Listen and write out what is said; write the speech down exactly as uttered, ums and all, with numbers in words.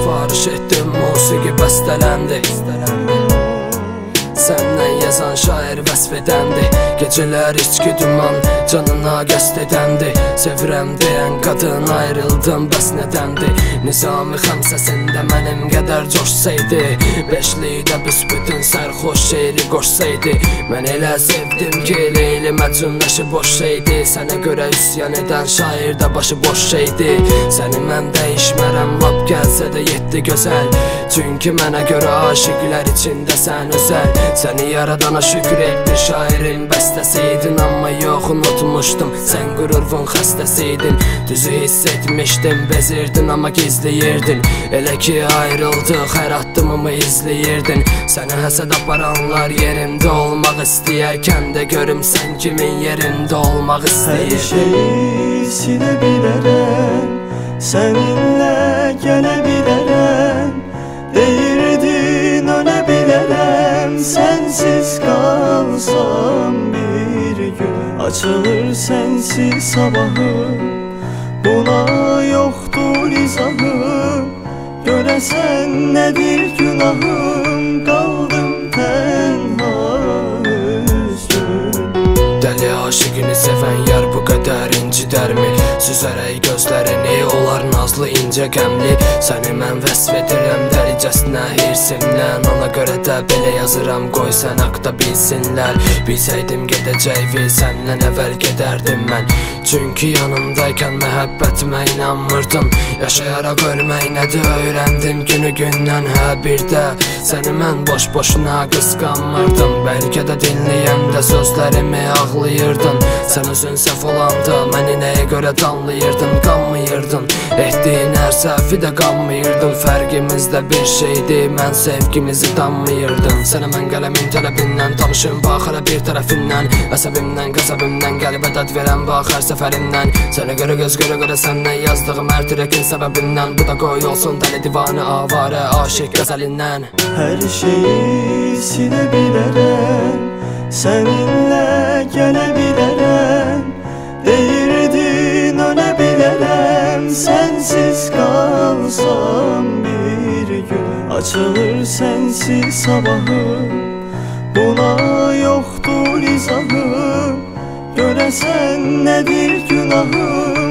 sifariş etdim, musiqi bəstələndi. Səndən yazan şair vəsf edəndi. Gecələr içki duman canına qəsd edəndi. Sevirəm deyən qadın ayrıldım, bəs nədəndi? Nizami xəmsəsində mənim qədər coşsaydı, beşlikdə büsbütün sərxoş şeiri qoşsaydı. Mən elə sevdim ki, Leyli Məcnun boş şeydi. Sənə görə üsyan edən şair də başı boş şeydi. Səni mən dəyişmərəm, lap gəlsə də yetdi gözəl. Çünki mənə görə aşiqlər içində sən özəl. Səni yaradana şükür etdi şairin bəstəsiydin. Amma yox, unutmuşdum, sən qürurun xəstəsiydin. Düzü hiss etmişdim, bezirdin amma gizliyirdin. Elə ki ayrıldıq, hər addımımı izləyirdin. Səni həsəd aparanlar yerimdə olmaq istəyərkən də görüm sən kimin yerində olmaq istəyir. Hər şeyi silə bilərəm, səninlə gələ bilərəm. Deyirdin ölə bilərəm, sənsiz qalsam bir gün. Açılır sənsiz sabahım, buna yoxdur izahım. Görəsən nədir günahım, qaldım tənha üzgün. Dəli aşıqını sevən yar bu qədər incidərmi? Süzərək gözlərini, olar nazlı incə qəmli. Səni mən vəsf edirəm dəricəsinə hirsimdən. Ona görə də belə yazıram, qoy sən haqda bilsinlər. Bilsəydim gedəcəkvi, səndən əvvəl gedərdim mən. Çünki yanımdaykən məhəbbətimə inanmırdım. Yaşayaraq ölmək nədir öyrəndim günü gündən. Hə bir də səni mən boş-boşuna qısqanmırdım. Bəlkə də dinləyəndə sözlərimi ağlayırdın. Sən özün səhv olanda məni nəyə görə danlayırdın, qanmıyırdın. Etdiyin hər səhvi də qanmıyırdın. Fərqimizdə bir şeydi, mən sevgimizi danmıyırdım. Sənə mən qələmin tələbindən danışım, bax hələ bir tərəfindən. Əsəbimdən, qəzəbimdən, qəlbə dad verən bax hər səfərindən. Sənə görə göz görə görə səndən yazdığım hər trekin səbəbindən. Bu da qoy olsun dəli divanə, avarə, aşiq qəzəlindən. Hər şeyi silə bilərəm, səninlə gələ bilərəm. Deyirdin ölə bilərəm, sənsiz qalsam bir gün. Açılır sənsiz sabahım, buna yoxdur izahım. Görəsən nədir günahım,